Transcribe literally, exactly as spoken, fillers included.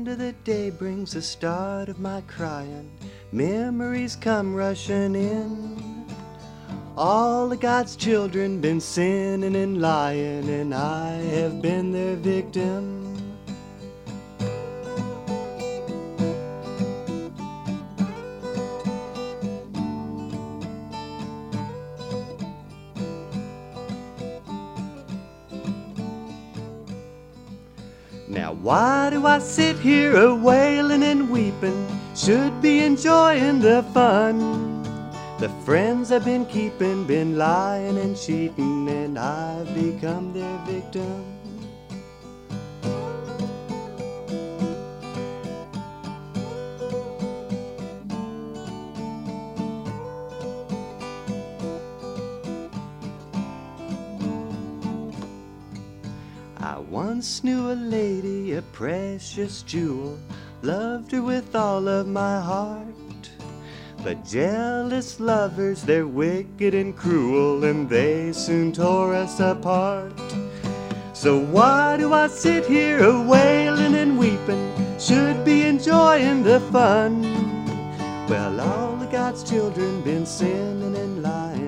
end of the day brings the start of my crying. Memories come rushing in. All of God's children been sinning and lying, and I have been their victim. Now why do I sit here a-wailing and weeping? Should be enjoying the fun. The friends I've been keeping been lying and cheating, and I've become their victim. I once knew a lady, a precious jewel, loved her with all of my heart. But jealous lovers, they're wicked and cruel, and they soon tore us apart. So why do I sit here a-wailing and weeping? Should be enjoying the fun. Well, all of God's children been sinning and lying,